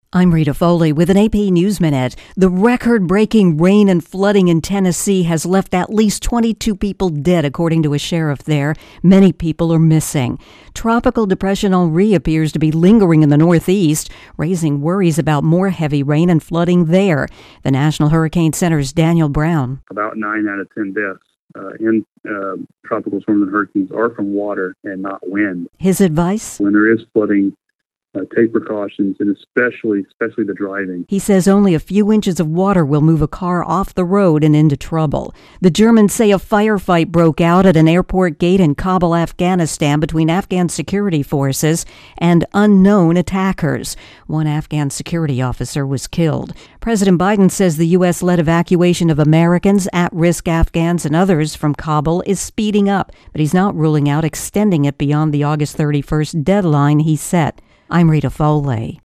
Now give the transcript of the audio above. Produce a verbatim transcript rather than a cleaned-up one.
I'm Rita Foley with an A P News Minute. The record-breaking rain and flooding in Tennessee has left at least twenty-two people dead, according to a sheriff there. Many people are missing. Tropical Depression Henri appears to be lingering in the Northeast, raising worries about more heavy rain and flooding there. The National Hurricane Center's Daniel Brown. About nine out of ten deaths uh, in uh, tropical storms and hurricanes are from water and not wind. His advice? When there is flooding, Uh, take precautions, and especially especially the driving. He says only a few inches of water will move a car off the road and into trouble. The Germans say a firefight broke out at an airport gate in Kabul, Afghanistan, between Afghan security forces and unknown attackers. One Afghan security officer was killed. President Biden says the U S led evacuation of Americans, at-risk Afghans, and others from Kabul is speeding up, but he's not ruling out extending it beyond the August thirty-first deadline he set. I'm Rita Foley.